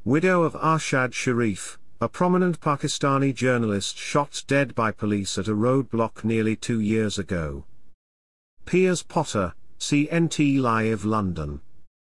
Widow of Arshad Sharif, a prominent Pakistani journalist shot dead by police at a roadblock nearly 2 years ago. Piers Potter, CNT Live London.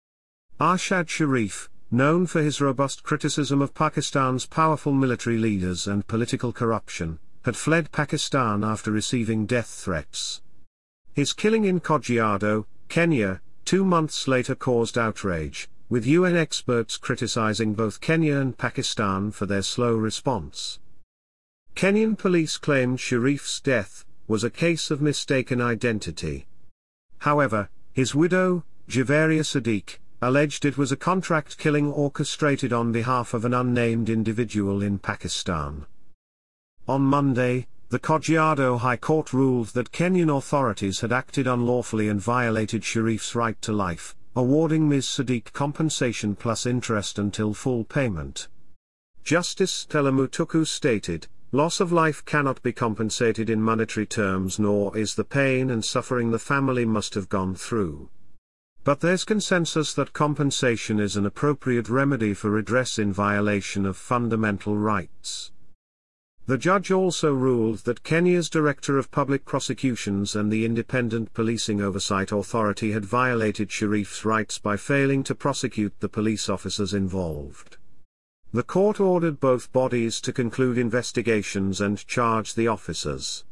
Arshad Sharif, known for his robust criticism of Pakistan's powerful military leaders and political corruption, had fled Pakistan after receiving death threats. His killing in Kajiado, Kenya, 2 months later caused outrage, with UN experts criticizing both Kenya and Pakistan for their slow response. Kenyan police claimed Sharif's death was a case of mistaken identity. However, his widow, Javaria Sadiq, alleged it was a contract killing orchestrated on behalf of an unnamed individual in Pakistan. On Monday, the Kajiado High Court ruled that Kenyan authorities had acted unlawfully and violated Sharif's right to life, awarding Ms. Sadiq compensation plus interest until full payment. Justice Stella Mutuku stated, "Loss of life cannot be compensated in monetary terms, nor is the pain and suffering the family must have gone through. But there's consensus that compensation is an appropriate remedy for redress in violation of fundamental rights." The judge also ruled that Kenya's Director of Public Prosecutions and the Independent Policing Oversight Authority had violated Sharif's rights by failing to prosecute the police officers involved. The court ordered both bodies to conclude investigations and charge the officers.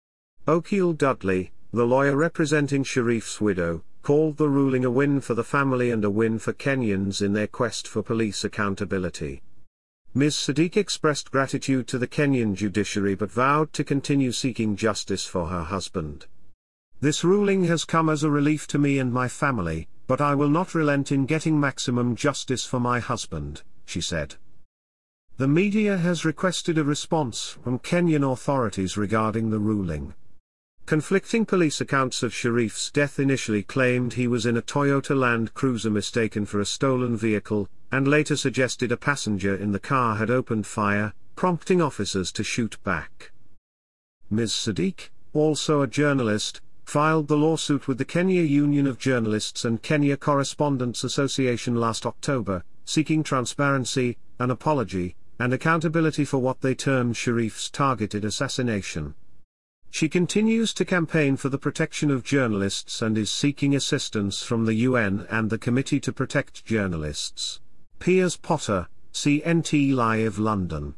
Oakil Dudley, the lawyer representing Sharif's widow, called the ruling a win for the family and a win for Kenyans in their quest for police accountability. Ms. Sadiq expressed gratitude to the Kenyan judiciary but vowed to continue seeking justice for her husband. "This ruling has come as a relief to me and my family, but I will not relent in getting maximum justice for my husband," she said. The media has requested a response from Kenyan authorities regarding the ruling. Conflicting police accounts of Sharif's death initially claimed he was in a Toyota Land Cruiser mistaken for a stolen vehicle, and later suggested a passenger in the car had opened fire, prompting officers to shoot back. Ms. Sadiq, also a journalist, filed the lawsuit with the Kenya Union of Journalists and Kenya Correspondents Association last October, seeking transparency, an apology, and accountability for what they termed Sharif's targeted assassination. She continues to campaign for the protection of journalists and is seeking assistance from the UN and the Committee to Protect Journalists. Piers Potter, CNT Live London.